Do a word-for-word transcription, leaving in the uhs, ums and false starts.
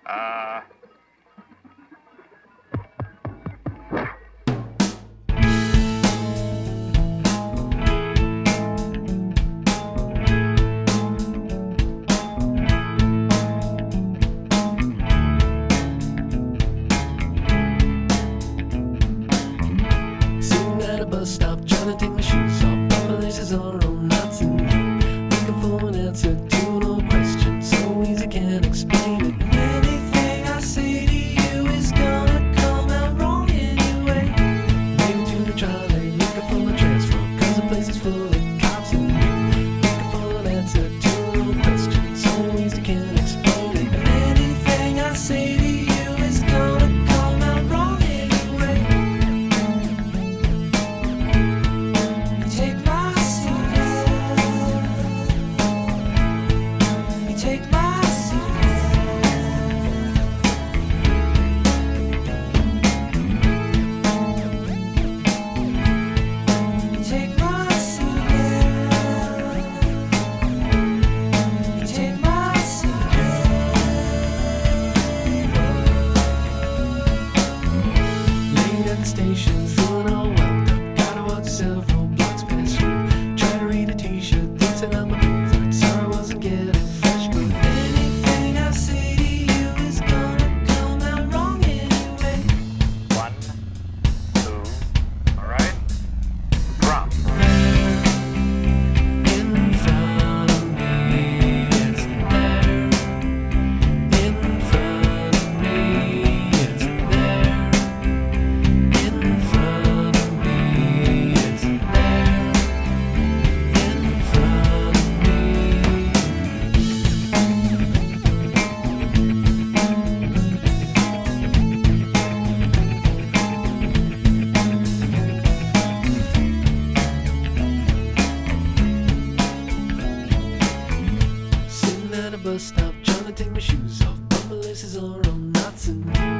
Uh... Sitting at a bus stop, trying to take my shoes off. My laces are all knots in you. Looking for an answer to no question. So easy, can't explain it. Anything I say to you is gonna come out wrong anyway. Maybe to the trial, they looking for my transfer. Cause the place is full of cops and you. Looking for an answer to no question. So easy, can't explain it. Anything I say to you is gonna come out wrong anyway. You take my seat. You take my seat. You take my seat. You take my seat. Late at the station, feeling all wound up. Gotta walk several blocks past you. Try to read a t-shirt, thinks that I'm a favorite. Sorry I wasn't getting fresh, but anything I say to you is gonna come out wrong anyway. One, two, alright? Drop. In front of me, it's there. In front of me, it's there. In front of me, it's there. In front of me. Sitting at a bus stop, trying to take my shoes off. But my laces are all knots in you.